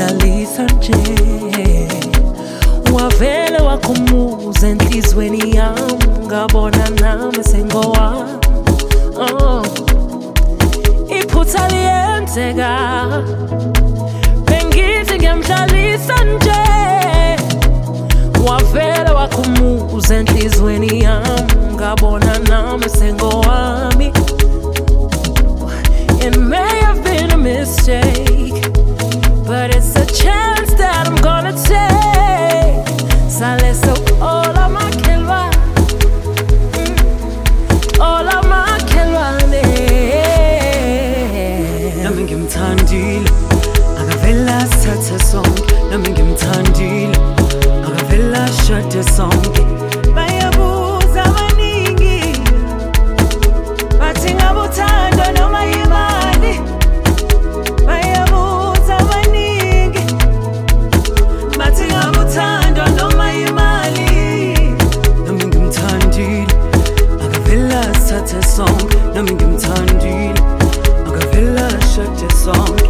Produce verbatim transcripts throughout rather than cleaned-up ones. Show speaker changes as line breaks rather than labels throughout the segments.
ngimdlalisa nje wavele wakhumuza enhlizweni yami ngabona nami sengowami. Oh, iphutha liyenzeka bengithi ngiyamdlalisa nje wavele wakhumuza enhlizweni yami ngabona nami sengowami. It may have been a mistake, but it's a chance that I'm gonna take. Sale so all of my kelwa, all of my kelwane.
Nami ngimthandile, akavela sathe sonke. Nami ngimthandile, akavela shade sonke. Bayabuza abaningi, bathi ngabuthando noma imali. Bayabuza abaningi, bathi ngabuthando noma imali. Nami ngimthandile, akavela sathe sonke. Nami ngimthandile, akavela shade sonke.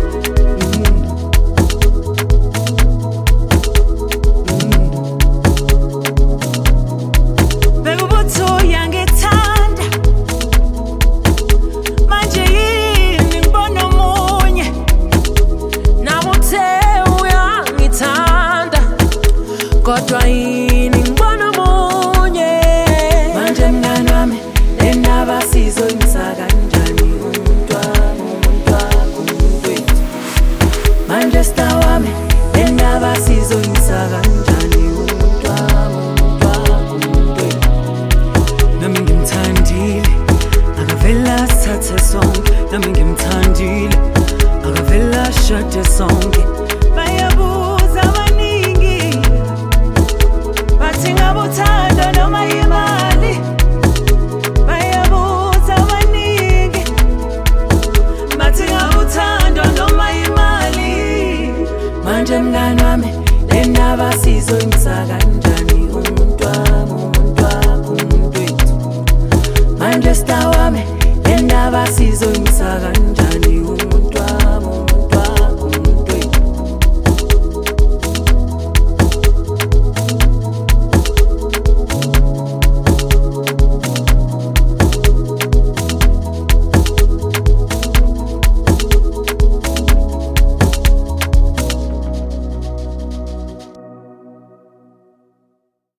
Kodwa yini ngibona munye
manje mngani wami endaba sizoyimisa kanjani umuntu wami umuntu wami umuntu wethu manje star wami endaba sizoyimisa kanjani umuntu wami umuntu wami umuntu wethu nami ngimthandile akavela sathe sonke nami ngimthandile akavela shade sonke